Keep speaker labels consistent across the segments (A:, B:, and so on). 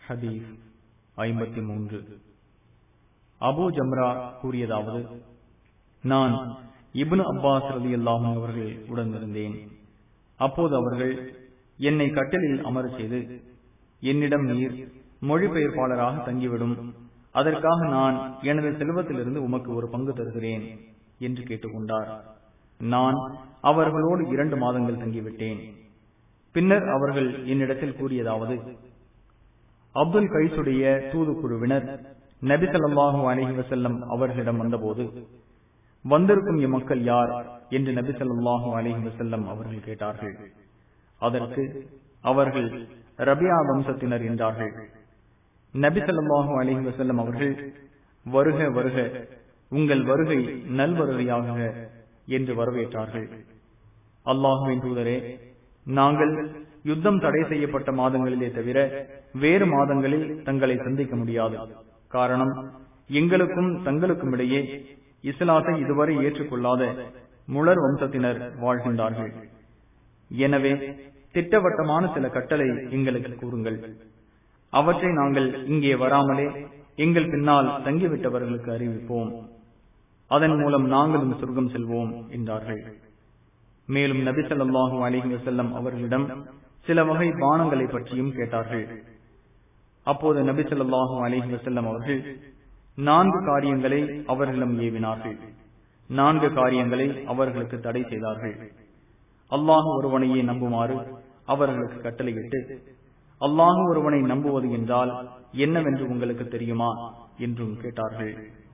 A: ஹதீஸ் 53. அபூ ஜம்ரா கூறியதாவது, நான் இப்னு அப்பாஸ் ரலியல்லாஹு அன்ஹு அவர்கள் உடன் இருந்தேன். அப்போது அவர்கள் என்னை கட்டிலில் அமரச் செய்து, என்னிடம் நீர் மொழிபெயர்ப்பாளராக தங்கிவிடும், அதற்காக நான் எனது செல்வத்திலிருந்து உமக்கு ஒரு பங்கு தருகிறேன் என்று கேட்டுக்கொண்டார். நான் அவர்களோடு 2 மாதங்கள் தங்கிவிட்டேன். பின்னர் அவர்கள் என்னிடத்தில் கூறியதாவது, அப்துல் கைசுடைய தூதுக்குழுவினர் நபி ஸல்லல்லாஹு அலைஹி வஸல்லம் அவர்களிடம் வந்தபோது, வந்திருக்கும் இம்மக்கள் யார் என்று நபி ஸல்லல்லாஹு அலைஹி வஸல்லம் அவர்கள் கேட்டார்கள். அதற்கு அவர்கள் ரபியா வம்சத்தினர் என்றார்கள். நபி ஸல்லல்லாஹு அலைஹி வஸல்லம் அவர்கள், வருக வருக, உங்கள் வருகை நல்வருகையாக என்று வரவேற்றார்கள். அல்லாஹுவின் தூதரே, நாங்கள் யுத்தம் தடை செய்யப்பட்ட மாதங்களிலே தவிர வேறு மாதங்களில் தங்களை சந்திக்க முடியாது. காரணம், எங்களுக்கும் தங்களுக்கும் இடையே இஸ்லாத்தை இதுவரை ஏற்றுக்கொள்ளாத முலர் வம்சத்தினர் வாழ்கின்றார்கள். எனவே திட்டவட்டமான சில கட்டளை எங்களுக்கு கூறுங்கள். அவற்றை நாங்கள் இங்கே வராமலே எங்கள் பின்னால் தங்கிவிட்டவர்களுக்கு அறிவிப்போம். அதன் மூலம் நாங்களும் சொர்க்கம் செல்வோம் என்றார்கள். மேலும் நபி ஸல்லல்லாஹு அலைஹி வஸல்லம் அவர்களிடம் சில வகை பானங்களை பற்றியும் கேட்டார்கள். அப்போது நபி ஸல்லல்லாஹு அலைஹி வஸல்லம் அவர்கள் 4 காரியங்களை அவர்களிடம் ஏவினார்கள். 4 காரியங்களை அவர்களுக்கு தடை செய்தார்கள். அல்லாஹ் ஒருவனையே நம்புமாறு அவர்களுக்கு கட்டளையிட்டு, அல்லாஹ் ஒருவனை நம்புவது என்றால் என்னவென்று உங்களுக்கு தெரியுமா என்றும் கேட்டார்கள்.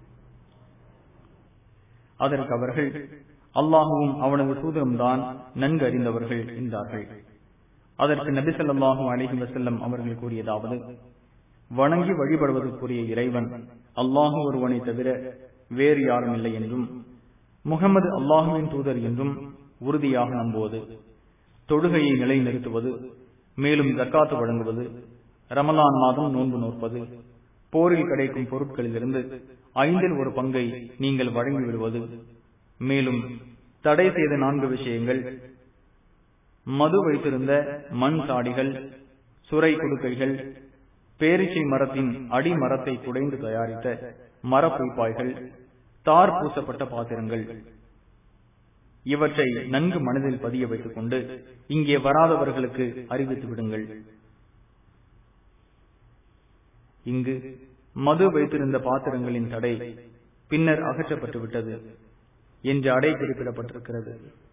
A: அதற்கு அவர்கள், அல்லாஹுவும் அவனது தூதரும் தான் நன்கு அறிந்தவர்கள் என்றார்கள். அதற்கு நபி ஸல்லல்லாஹு அலைஹி வஸல்லம் அவர்கள் கூறியதாவது, வணங்கி வழிபடுவதற்குரிய இறைவன் அல்லாஹு ஒருவனை தவிர வேறு யாரும் இல்லை என்றும், முகமது அல்லாஹுவின் தூதர் என்றும் உறுதியாக நம்புவது, தொழுகையை நிலைநிறுத்துவது, மேலும் ஜக்காத்து வழங்குவது, ரமலான் மாதம் நோன்பு நோற்பது, போரில் கிடைக்கும் பொருட்களிலிருந்து 5இல் ஒரு பங்கை நீங்கள் வழங்கிவிடுவது, மேலும் தடை செய்த 4 விஷயங்கள், மது வைத்திருந்த மண் சாடிகள், சுரை குடுக்கைகள், பேரிச்சை மரத்தின் அடிமரத்தை குடைந்து தயாரித்த மரப்பூப்பாய்கள், தார் பூசப்பட்ட பாத்திரங்கள், இவற்றை நன்கு மனதில் பதிய வைத்துக் கொண்டு இங்கே வராதவர்களுக்கு அறிவித்து விடுங்கள். இங்கு மது வைத்திருந்த பாத்திரங்களின் தடை பின்னர் அகற்றப்பட்டு விட்டது என்று அடை குறிப்பிடப்பட்டிருக்கிறது.